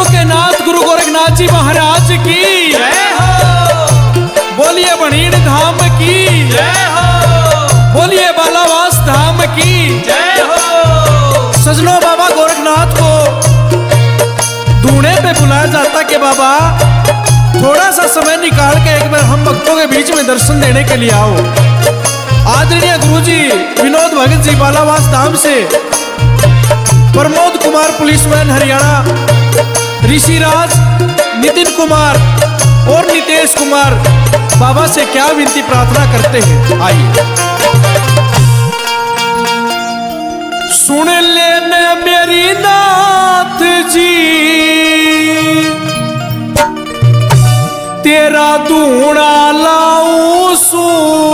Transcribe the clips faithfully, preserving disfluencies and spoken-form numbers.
गुरु के नाथ गुरु गोरखनाथ जी महाराज की जय हो। बोलिए बणीड़ धाम की जय हो। बोलिए बालावास धाम की जय हो। सजनों, बाबा गोरखनाथ को ढूंढे पे बुलाया जाता कि बाबा थोड़ा सा समय निकाल के एक बार हम भक्तों के बीच में दर्शन देने के लिए आओ। आदरणीय गुरुजी विनोद भगत जी बालावास धाम से, प्रमोद कुमार पुलिसमैन हरियाणा, ऋषिराज, नितिन कुमार और नितेश कुमार बाबा से क्या विनती प्रार्थना करते हैं, आइए। सुन लेने मेरी नाथ जी तेरा धूणा लाऊं सू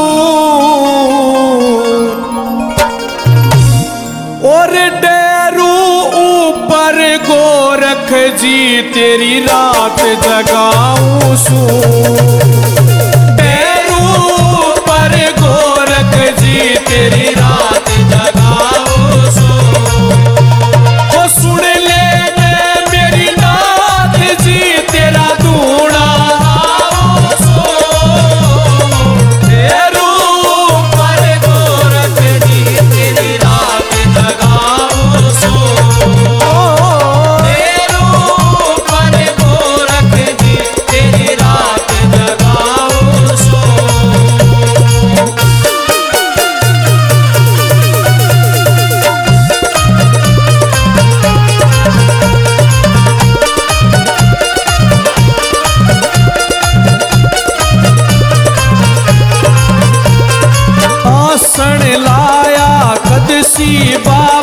और डेरू ऊपर गोरख जी तेरी रात जगाऊं सू। डेरू ऊपर गोरख जी तेरी रात जगाऊं सू। ओ सुन ले मेरी नाथ जी तेरा धूणा लाऊं सू। डेरू ऊपर गोरख जी तेरी रात जगाऊं सू। डेरू ऊपर गोरख जी तेरी रात जगाऊं सू। आसन लाया कदसी बा